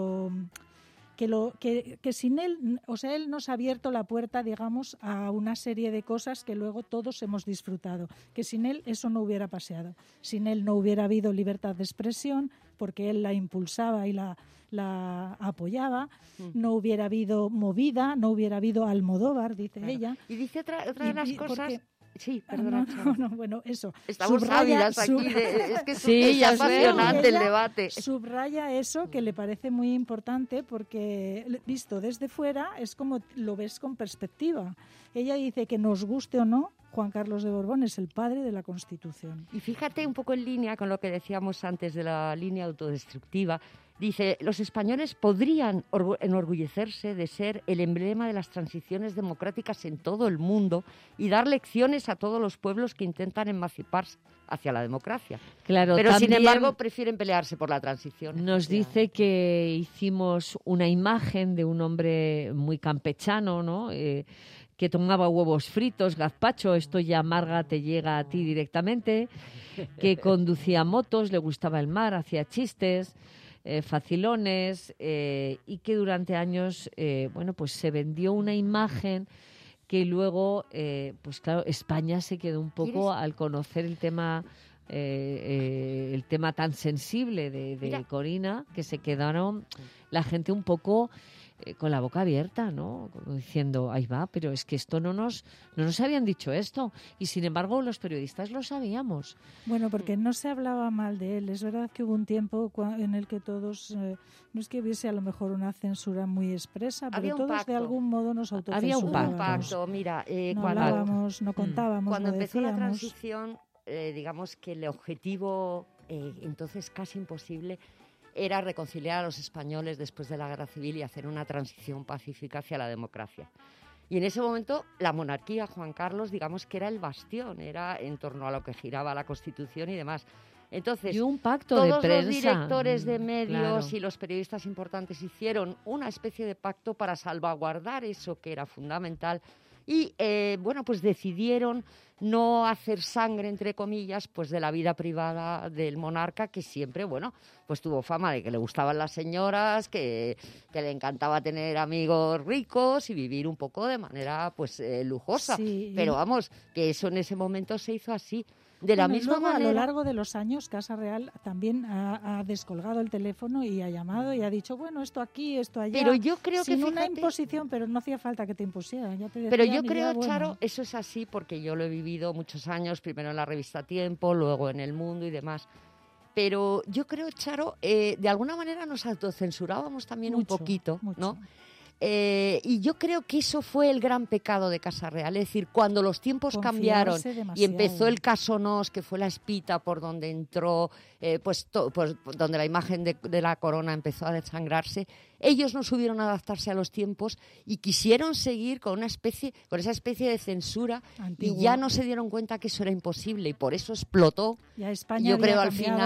sin él, o sea, él nos ha abierto la puerta, digamos, a una serie de cosas que luego todos hemos disfrutado, que sin él eso no hubiera pasado. Sin él no hubiera habido libertad de expresión, porque él la impulsaba y la apoyaba, no hubiera habido movida, no hubiera habido Almodóvar, dice ella. Y dice otra de las cosas... Sí, perdona. Bueno, eso. Estamos ávidas aquí. Es que es apasionante el debate. Subraya eso que le parece muy importante porque, visto desde fuera, es como lo ves con perspectiva. Ella dice que nos guste o no, Juan Carlos de Borbón es el padre de la Constitución. Y fíjate un poco en línea con lo que decíamos antes de la línea autodestructiva. Dice, los españoles podrían enorgullecerse de ser el emblema de las transiciones democráticas en todo el mundo y dar lecciones a todos los pueblos que intentan emanciparse hacia la democracia. Claro, pero sin embargo prefieren pelearse por la transición. Nos dice que hicimos una imagen de un hombre muy campechano, ¿no? Que tomaba huevos fritos, gazpacho, esto ya Marga te llega a ti directamente, que conducía motos, le gustaba el mar, hacía chistes, facilones, y que durante años pues se vendió una imagen que luego pues claro, España se quedó un poco al conocer el tema tan sensible de Corina, que se quedaron la gente un poco con la boca abierta, ¿no? Como diciendo, ahí va, pero es que esto no nos habían dicho esto. Y sin embargo, los periodistas lo sabíamos. Bueno, porque no se hablaba mal de él. Es verdad que hubo un tiempo en el que todos, no es que hubiese a lo mejor una censura muy expresa, pero todos de algún modo nos autocensurábamos. Había un pacto, mira. No hablábamos, no contábamos, cuando no empezó decíamos. la transición, digamos que el objetivo, entonces casi imposible, era reconciliar a los españoles después de la Guerra Civil y hacer una transición pacífica hacia la democracia. Y en ese momento la monarquía, Juan Carlos, digamos que era el bastión, era en torno a lo que giraba la Constitución y demás. Entonces, y un pacto todos de prensa. los directores de medios claro. y los periodistas importantes hicieron una especie de pacto para salvaguardar eso que era fundamental y, pues decidieron no hacer sangre, entre comillas, pues de la vida privada del monarca, que siempre, pues tuvo fama de que le gustaban las señoras, que le encantaba tener amigos ricos y vivir un poco de manera, pues, lujosa. Sí. Pero vamos, que eso en ese momento se hizo así. De la misma luego, manera, a lo largo de los años, Casa Real también ha descolgado el teléfono y ha llamado y ha dicho, bueno, esto aquí, esto allá. Pero yo creo sin que, una fíjate, imposición, pero no hacía falta que te impusieran. Ya te pero decían yo y creo, ya, bueno. Charo, eso es así porque yo lo he vivido muchos años, primero en la revista Tiempo, luego en El Mundo y demás. Pero yo creo, Charo, de alguna manera nos autocensurábamos también un poquito, ¿no? Y yo creo que eso fue el gran pecado de Casa Real, es decir, cuando los tiempos cambiaron y empezó el caso Nos, que fue la espita por donde entró, pues donde la imagen de la corona empezó a desangrarse, ellos no supieron adaptarse a los tiempos y quisieron seguir con esa especie de censura Antigua. Y ya no se dieron cuenta que eso era imposible y por eso explotó, ya España yo creo, al cambiado,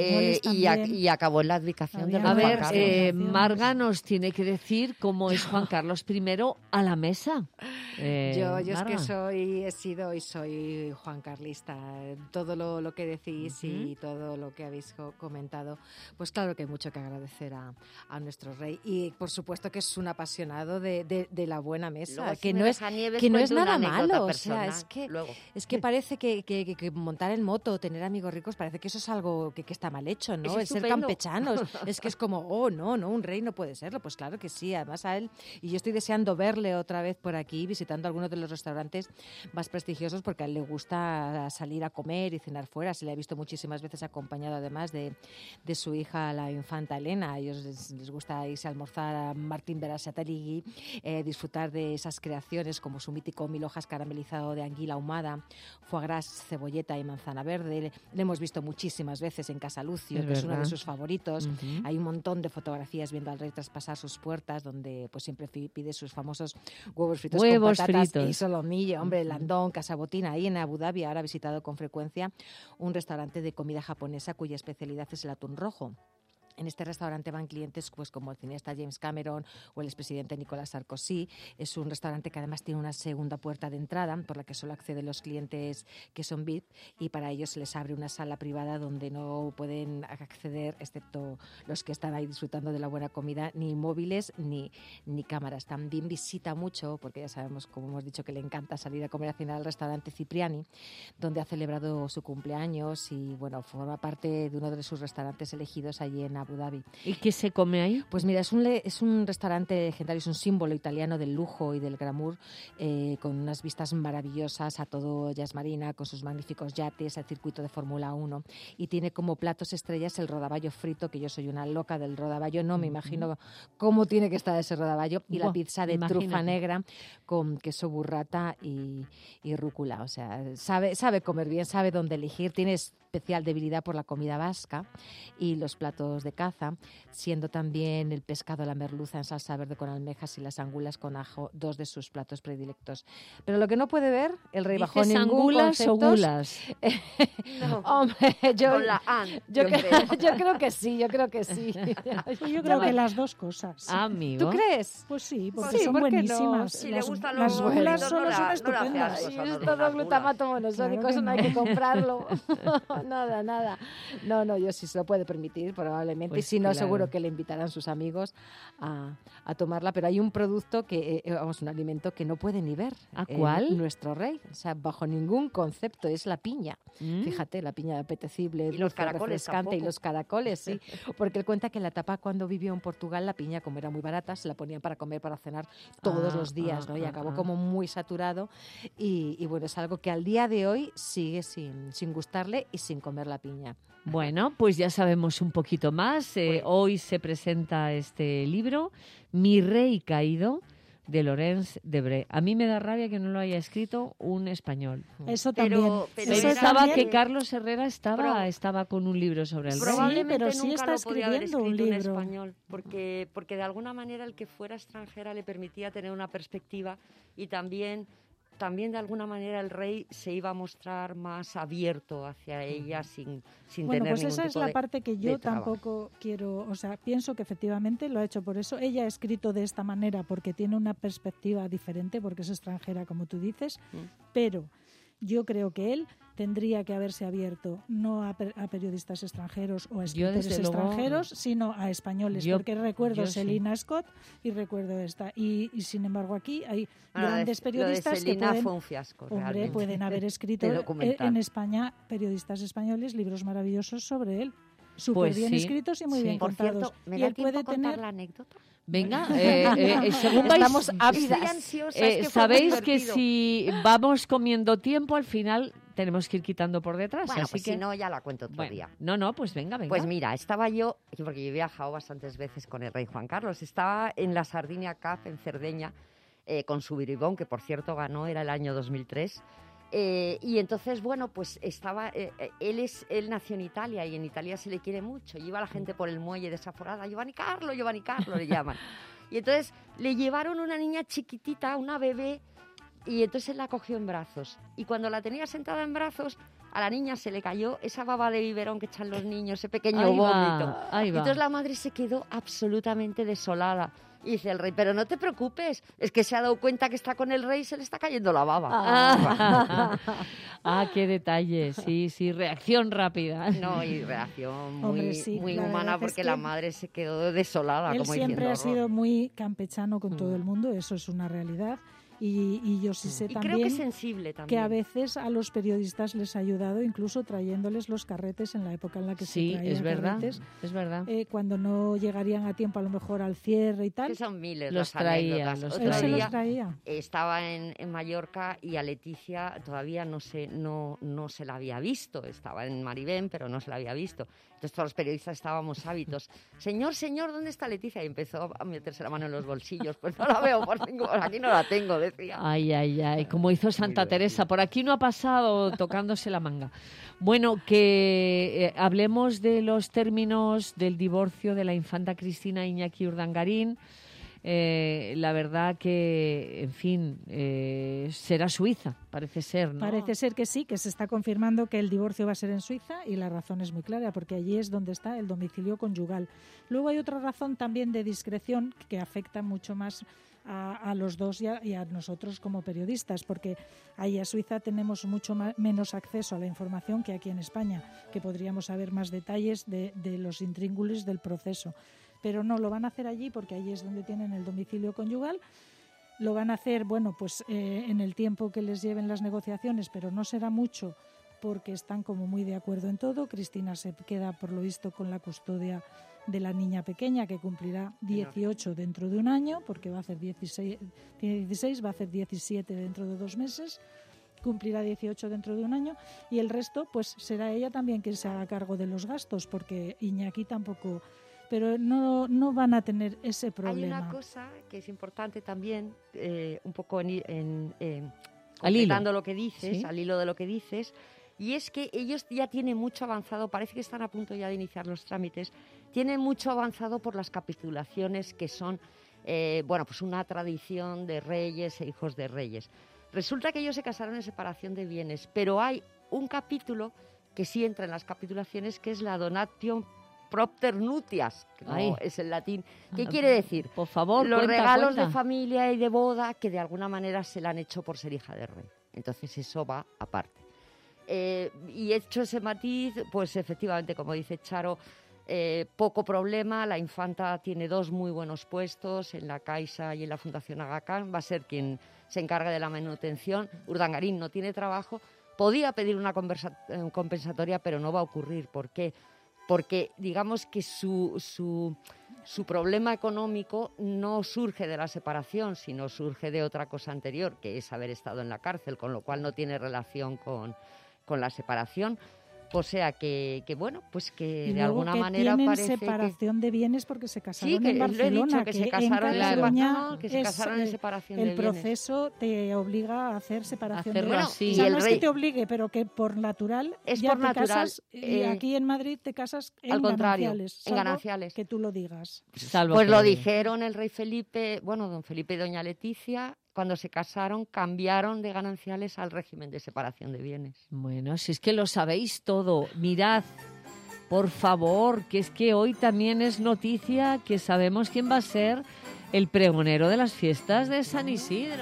final y acabó en la abdicación de A ver, Juan Carlos. Marga nos tiene que decir cómo es Juan Carlos I a la mesa. Yo es Marga. que he sido y soy Juan Carlista. Todo lo que decís y todo lo que habéis comentado, pues claro que hay mucho que agradecer a nuestro rey. Y por supuesto que es un apasionado de la buena mesa, Luego, que si no me es deja Nieves, que no es cuento una nada anécdota malo. O personal, sea, luego. es que parece que montar en moto, tener amigos ricos, parece que eso es algo que está mal hecho, ¿no? Es El ser estupendo. campechanos. Es que es como, no, un rey no puede serlo. Pues claro que sí, además a él. Y yo estoy deseando verle otra vez por aquí, visitando algunos de los restaurantes más prestigiosos, porque a él le gusta salir a comer y cenar fuera. Se le ha visto muchísimas veces acompañado, además, de su hija, la infanta Elena. A ellos les gusta irse a almorzar a Martín Berasategui, disfrutar de esas creaciones como su mítico mil hojas caramelizado de anguila ahumada, foie gras, cebolleta y manzana verde. Le hemos visto muchísimas veces en Casa Lucio, que es uno de sus favoritos. Hay un montón de fotografías viendo al rey traspasar sus puertas, donde pues siempre pide sus famosos huevos fritos con patatas y solomillo. Hombre, Landón, Casa Botín, ahí en Abu Dhabi. Ahora ha visitado con frecuencia un restaurante de comida japonesa cuya especialidad es el atún rojo. En este restaurante van clientes pues como el cineasta James Cameron o el expresidente Nicolas Sarkozy. Es un restaurante que además tiene una segunda puerta de entrada por la que solo acceden los clientes que son VIP, y para ellos se les abre una sala privada donde no pueden acceder, excepto los que están ahí disfrutando de la buena comida, ni móviles ni cámaras. También visita mucho, porque ya sabemos, como hemos dicho, que le encanta salir a comer a cenar al restaurante Cipriani, donde ha celebrado su cumpleaños y bueno, forma parte de uno de sus restaurantes elegidos allí en Abu Dhabi. ¿Y qué se come ahí? Pues mira, es un restaurante legendario, es un símbolo italiano del lujo y del glamour, con unas vistas maravillosas a todo Yas Marina, con sus magníficos yates, al circuito de Fórmula 1, y tiene como platos estrellas el rodaballo frito, que yo soy una loca del rodaballo, no me imagino cómo tiene que estar ese rodaballo, y la pizza de trufa negra con queso burrata y rúcula. O sea, sabe comer bien, sabe dónde elegir, tiene especial debilidad por la comida vasca y los platos de caza, siendo también el pescado a la merluza en salsa verde con almejas y las angulas con ajo dos de sus platos predilectos. Pero lo que no puede ver el rey bajo ningún angulas concepto... o gulas? No. Hombre, yo creo que sí. Yo creo que las dos cosas. Amigo. ¿Tú crees? Pues sí, porque Sí, son ¿por qué buenísimas. no? Si le las gustan las los gulas bonitos, son no estupendas. le hace Es todo glutamato monosódico, Claro que eso no hay no. que comprarlo. Nada. No, yo sí se lo puede permitir, probablemente. Pues y si no, claro. seguro que le invitarán sus amigos a tomarla. Pero hay un producto un alimento que no puede ni ver. ¿A cuál? Nuestro rey. O sea, bajo ningún concepto, es la piña. Fíjate, la piña apetecible, Y los dulce, caracoles refrescante, y tampoco. los caracoles, sí. Porque él cuenta que en la etapa cuando vivió en Portugal, la piña, como era muy barata, se la ponían para comer, para cenar todos los días, ¿no? Y acabó como muy saturado. Y bueno, es algo que al día de hoy sigue sin gustarle y sin comer la piña. Bueno, pues ya sabemos un poquito más. Hoy se presenta este libro, Mi Rey Caído, de Laurence Debré. A mí me da rabia que no lo haya escrito un español. Eso también. Pensaba que Carlos Herrera estaba con un libro sobre el rey. Probablemente sí, pero nunca lo podía haber escrito un en libro. español, porque de alguna manera el que fuera extranjera le permitía tener una perspectiva y también de alguna manera el rey se iba a mostrar más abierto hacia ella sin bueno, tener pues ningún esa es tipo la parte que yo de traba. tampoco quiero, o sea, pienso que efectivamente lo ha hecho por eso. Ella ha escrito de esta manera porque tiene una perspectiva diferente, porque es extranjera, como tú dices, pero yo creo que él tendría que haberse abierto no a periodistas extranjeros o a escritores extranjeros, sino a españoles, porque recuerdo Selina Scott y recuerdo esta. Y sin embargo aquí hay grandes periodistas que pueden haber escrito en España, periodistas españoles, libros maravillosos sobre él. Súper bien escritos y muy bien contados. Por cierto, ¿me y da él tiempo puede contar tener la anécdota? Venga, según vais, estamos ávidas. Sabéis que si vamos comiendo tiempo, al final tenemos que ir quitando por detrás. Bueno, así pues que si no, ya la cuento otro día. No, pues venga. Pues mira, estaba yo, porque yo he viajado bastantes veces con el rey Juan Carlos, estaba en la Sardinia Cup en Cerdeña con su Bribón, que por cierto ganó, era el año 2003. Y entonces, bueno, pues estaba, él nació en Italia y en Italia se le quiere mucho. Y iba la gente por el muelle desaforada, Giovanni Carlo le llaman. Y entonces le llevaron una niña chiquitita, una bebé, y entonces él la cogió en brazos. Y cuando la tenía sentada en brazos, a la niña se le cayó esa baba de biberón que echan los niños, ese pequeño vómito. Y entonces la madre se quedó absolutamente desolada. Y dice el rey, pero no te preocupes, es que se ha dado cuenta que está con el rey y se le está cayendo la baba. Qué detalle, sí, reacción rápida. No, y reacción muy humana, porque la madre se quedó desolada. Él como siempre diciendo, ha sido muy campechano con todo el mundo, eso es una realidad. Y yo sí sé y también, creo que es sensible también, que a veces a los periodistas les ha ayudado, incluso trayéndoles los carretes en la época en la que se traían carretes. Es verdad. Cuando no llegarían a tiempo a lo mejor al cierre y tal. Que son miles los las anécdotas. Él se los traía. Estaba en Mallorca y a Leticia todavía no se la había visto. Estaba en Maribén, pero no se la había visto. Entonces todos los periodistas estábamos hábitos. Señor, ¿dónde está Leticia? Y empezó a meterse la mano en los bolsillos. Pues no la veo, por aquí no la tengo, decía. Ay, como hizo Santa Teresa. Por aquí no ha pasado tocándose la manga. Bueno, que hablemos de los términos del divorcio de la infanta Cristina Iñaki Urdangarín. La verdad que, en fin, será Suiza, parece ser, ¿no? Parece ser que sí, que se está confirmando que el divorcio va a ser en Suiza y la razón es muy clara, porque allí es donde está el domicilio conyugal. Luego hay otra razón también de discreción que afecta mucho más a los dos y a nosotros como periodistas, porque ahí a Suiza tenemos mucho menos acceso a la información que aquí en España, que podríamos saber más detalles de los intríngulis del proceso. Pero no, lo van a hacer allí porque allí es donde tienen el domicilio conyugal. Lo van a hacer, en el tiempo que les lleven las negociaciones, pero no será mucho porque están como muy de acuerdo en todo. Cristina se queda, por lo visto, con la custodia de la niña pequeña, que cumplirá 18 dentro de un año, porque va a hacer 16, tiene 16, va a hacer 17 dentro de 2 meses. Cumplirá 18 dentro de un año y el resto, pues será ella también quien se haga cargo de los gastos, porque Iñaki tampoco... Pero no van a tener ese problema. Hay una cosa que es importante también, un poco completando lo que dices, ¿sí? Al hilo de lo que dices, y es que ellos ya tienen mucho avanzado, parece que están a punto ya de iniciar los trámites, tienen mucho avanzado por las capitulaciones que son, pues una tradición de reyes e hijos de reyes. Resulta que ellos se casaron en separación de bienes, pero hay un capítulo que sí entra en las capitulaciones, que es la donatio propter nutias, que no es el latín. ¿Qué quiere decir? Por favor, los regalos cuenta. de familia y de boda que de alguna manera se la han hecho por ser hija de rey. Entonces eso va aparte. Y hecho ese matiz, pues efectivamente, como dice Charo, poco problema. La infanta tiene 2 muy buenos puestos en la Caixa y en la Fundación Aga Khan. Va a ser quien se encargue de la manutención. Urdangarín no tiene trabajo. Podía pedir una compensatoria, pero no va a ocurrir. ¿Por qué? Porque digamos que su problema económico no surge de la separación, sino surge de otra cosa anterior, que es haber estado en la cárcel, con lo cual no tiene relación con la separación. O sea que bueno, pues que y de alguna que manera tienen parece separación de bienes porque se casaron que en Barcelona. lo he dicho, que se casaron en Cataluña que se casaron en separación de el bienes. proceso te obliga a hacer separación de Hacerlo bienes. así. O sea, Y el no es rey- que te obligue, pero que por natural Es ya por te natural, casas y aquí en Madrid te casas en al contrario, gananciales. en salvo gananciales. Que tú lo digas. Salvo Pues que lo diga. dijeron el rey Felipe, bueno, don Felipe y doña Leticia, cuando se casaron cambiaron de gananciales al régimen de separación de bienes. Bueno, si es que lo sabéis todo, mirad, por favor, que es que hoy también es noticia que sabemos quién va a ser el pregonero de las fiestas de San Isidro.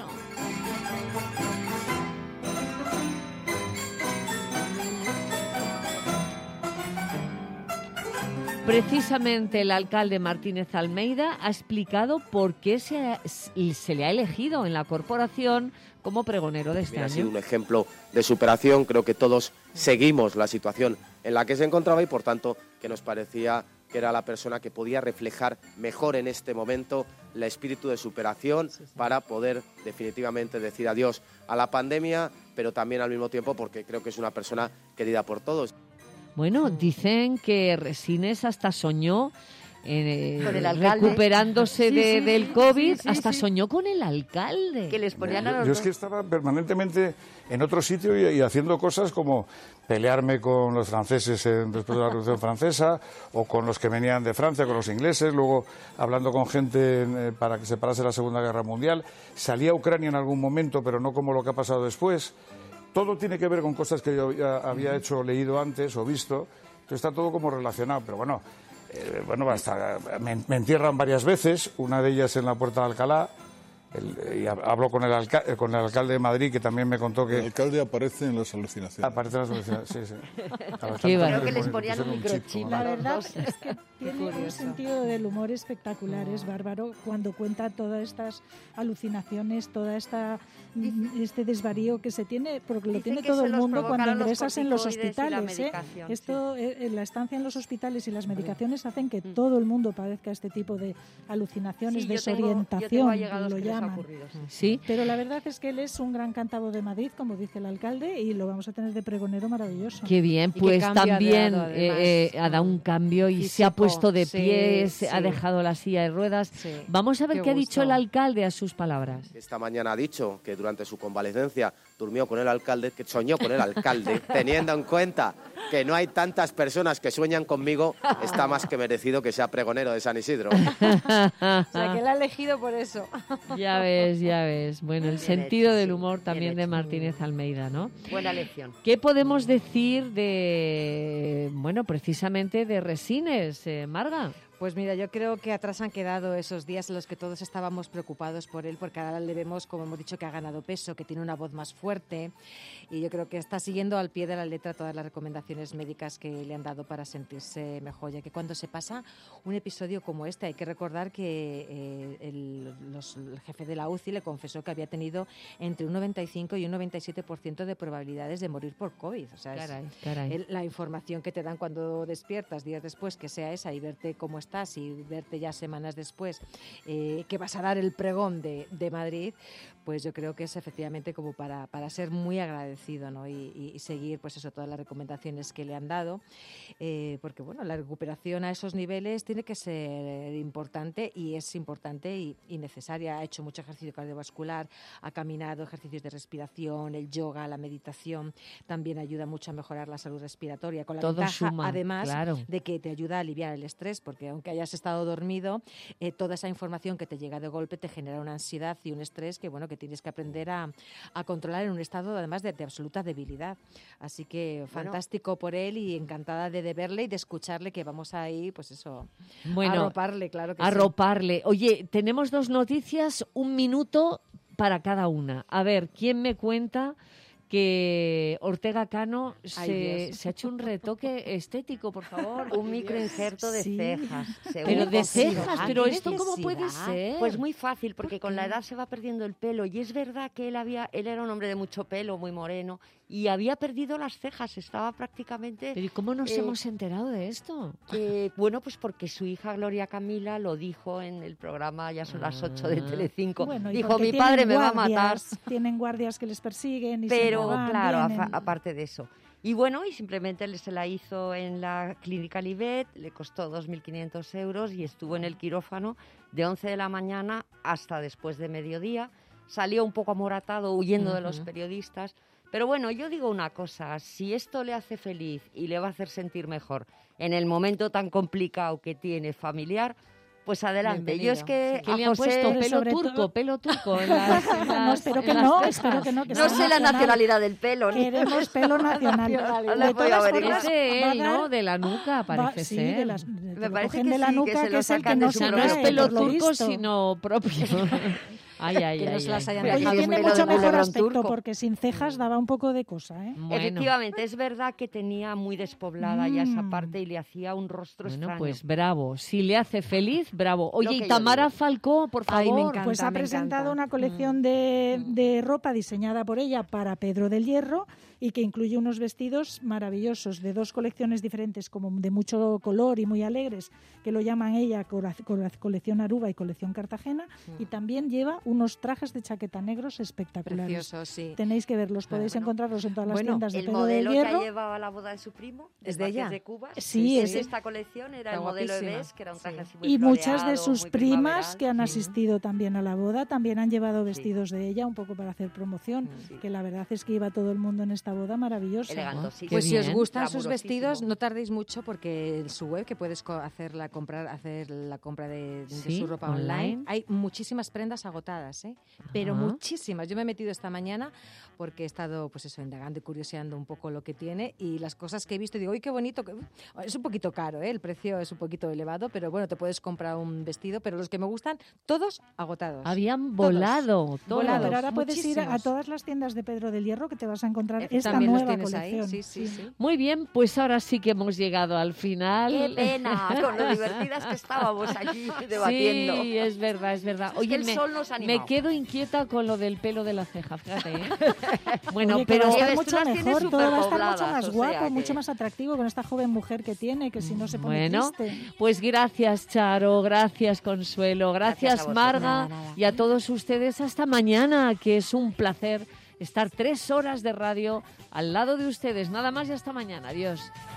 Precisamente el alcalde Martínez Almeida ha explicado por qué se le ha elegido en la corporación como pregonero de este Ha sido año. un ejemplo de superación, creo que todos seguimos la situación en la que se encontraba y por tanto que nos parecía que era la persona que podía reflejar mejor en este momento el espíritu de superación para poder definitivamente decir adiós a la pandemia, pero también al mismo tiempo porque creo que es una persona querida por todos. Bueno, dicen que Resines hasta soñó Con el alcalde. recuperándose Sí, del COVID, sí, hasta sí. soñó con el alcalde. Que les ponían a los Yo es dos. que estaba permanentemente en otro sitio y haciendo cosas como pelearme con los franceses después de la Revolución Francesa o con los que venían de Francia, con los ingleses, luego hablando con gente para que se parase la Segunda Guerra Mundial. Salí a Ucrania en algún momento, pero no como lo que ha pasado después. Todo tiene que ver con cosas que yo ya había hecho, leído antes o visto. Entonces está todo como relacionado, pero bueno, hasta me entierran varias veces, una de ellas en la Puerta de Alcalá, y hablo con el alcalde de Madrid, que también me contó que... El alcalde aparece en las alucinaciones. Aparece en las alucinaciones, sí. Creo que les ponían un microchip. La verdad es que tiene un sentido del humor espectacular, es bárbaro cuando cuenta todas estas alucinaciones, este desvarío que se tiene, porque lo Dicen tiene que todo se el los mundo cuando provocaron los ingresas en los corticoides y la hospitales. medicación, Esto, la estancia en los hospitales y las medicaciones hacen que todo el mundo padezca este tipo de alucinaciones, Sí, desorientación, yo tengo allegados lo que les ha llaman. ocurrido, sí. Sí. Pero la verdad es que él es un gran cántabro de Madrid, como dice el alcalde, y lo vamos a tener de pregonero maravilloso. Qué bien, Y pues qué cambio ha también dado, además. ha dado un cambio y Físico, se ha puesto de sí, pie, sí. ha dejado la silla de ruedas. Sí, Vamos a ver qué ha dicho gusto. el alcalde a sus palabras. Esta mañana ha dicho que durante su convalecencia durmió con el alcalde, que soñó con el alcalde, teniendo en cuenta que no hay tantas personas que sueñan conmigo, está más que merecido que sea pregonero de San Isidro. O sea, que él ha elegido por eso. Ya ves, ya ves. Bueno, el Bien sentido hecho, del sí, humor bien también de hecho. Martínez Almeida, ¿no? Buena lección. ¿Qué podemos decir de, bueno, precisamente de Resines, Marga? Pues mira, yo creo que atrás han quedado esos días en los que todos estábamos preocupados por él, porque ahora le vemos, como hemos dicho, que ha ganado peso, que tiene una voz más fuerte, y yo creo que está siguiendo al pie de la letra todas las recomendaciones médicas que le han dado para sentirse mejor, ya que cuando se pasa un episodio como este, hay que recordar que el jefe de la UCI le confesó que había tenido entre un 95 y un 97% de probabilidades de morir por COVID. O sea, Caray. la información que te dan cuando despiertas días después, que sea esa, y verte cómo estás y verte ya semanas después que vas a dar el pregón de Madrid, pues yo creo que es efectivamente como para ser muy agradecido, ¿no? y seguir pues eso, todas las recomendaciones que le han dado, porque bueno, la recuperación a esos niveles tiene que ser importante, y es importante y necesaria. Ha hecho mucho ejercicio cardiovascular, ha caminado, ejercicios de respiración, el yoga, la meditación, también ayuda mucho a mejorar la salud respiratoria, con la Todo ventaja suma, además claro. de que te ayuda a aliviar el estrés, porque aunque hayas estado dormido, toda esa información que te llega de golpe te genera una ansiedad y un estrés que bueno, que tienes que aprender a controlar en un estado además de absoluta debilidad. Así que fantástico por él, y encantada de verle y de escucharle, que vamos ahí, pues eso, Bueno, arroparle, claro que sí. arroparle. Oye, tenemos 2 noticias, 1 minuto para cada una. A ver, ¿quién me cuenta que Ortega Cano se ha hecho un retoque estético, por favor? Un microinjerto de cejas. Pero de cejas, pero esto ¿cómo puede ser? Pues muy fácil, porque con la edad se va perdiendo el pelo, y es verdad que él era un hombre de mucho pelo, muy moreno, y había perdido las cejas, estaba prácticamente... ¿Pero y cómo nos hemos enterado de esto? Bueno, pues porque su hija Gloria Camila lo dijo en el programa, ya son las 8 de Telecinco. Bueno, y dijo, porque mi padre tienen me va a matar. Tienen guardias que les persiguen y Pero siempre van, claro, vienen. aparte de eso. Y bueno, y simplemente se la hizo en la clínica Libet, le costó 2.500 euros y estuvo en el quirófano de 11 de la mañana hasta después de mediodía. Salió un poco amoratado huyendo de los periodistas. Pero bueno, yo digo una cosa, si esto le hace feliz y le va a hacer sentir mejor en el momento tan complicado que tiene familiar, pues adelante. Bienvenido. Yo es que ¿Qué le han puesto? Pelo turco. No, espero que no. Que no sé la nacionalidad del pelo. Queremos pelo nacional. De todas formas, es de él, ¿no? De la nuca, parece ser. Me parece de la nuca, que es el que nos no es pelo turco, sino propio. Que no se las hayan dejado tiene muy mucho mejor lebrón aspecto turco. porque sin cejas daba un poco de cosa, ¿eh? Bueno. Efectivamente, es verdad que tenía muy despoblada ya esa parte y le hacía un rostro extraño. Pues bravo. Si le hace feliz, bravo. Oye, Lo y que Tamara Falcó, por favor. Ay, me encanta, Pues ha presentado una colección de ropa diseñada por ella para Pedro del Hierro y que incluye unos vestidos maravillosos de 2 colecciones diferentes, como de mucho color y muy alegres, que lo llaman ella colección Aruba y colección Cartagena, y también lleva unos trajes de chaqueta negros espectaculares. Preciosos, sí. Tenéis que verlos, podéis encontrarlos en todas las tiendas de el Pedro del modelo Hierro. que llevaba a la boda de su primo, ¿Es de ella? de Cuba. Sí, es esta colección, era el modelo de Bes, que era un traje así muy y muchas de floreado, sus muy primas primaveral. que han asistido también a la boda también han llevado vestidos de ella un poco para hacer promoción, que la verdad es que iba todo el mundo en esta boda maravillosa. Elegantosísimo. Pues si os gustan sus Glamurosísimo. vestidos, no tardéis mucho porque en su web, que puedes hacer la compra de Sí, su ropa online. online, hay muchísimas prendas agotadas, pero muchísimas. Yo me he metido esta mañana porque he estado pues eso, indagando y curioseando un poco lo que tiene y las cosas que he visto, digo, ¡uy, qué bonito! Es un poquito caro, el precio es un poquito elevado, pero bueno, te puedes comprar un vestido, pero los que me gustan, todos agotados. Habían volado, todos. Pero ahora puedes ir a muchísimos. todas las tiendas de Pedro del Hierro que te vas a encontrar esta También los nueva tienes ahí, colección. sí. Muy bien, pues ahora sí que hemos llegado al final. ¡Qué pena! Con lo divertidas que estábamos allí debatiendo. Sí, es verdad, es verdad. Es Oye, que el sol nos ha me animado. quedo inquieta con lo del pelo de la ceja, fíjate, ¿eh? Bueno, Oye, que pero va a estar Lleves, mucho tú las tienes mejor, todo va a estar mucho superpobladas, más o guapo, sea que- mucho más atractivo con esta joven mujer que tiene, que si no se pone bueno, triste. pues gracias Charo, gracias Consuelo, gracias, Gracias a vosotros. Marga Nada. y a todos ustedes hasta mañana, que es un placer estar 3 horas de radio al lado de ustedes. Nada más y hasta mañana. Adiós.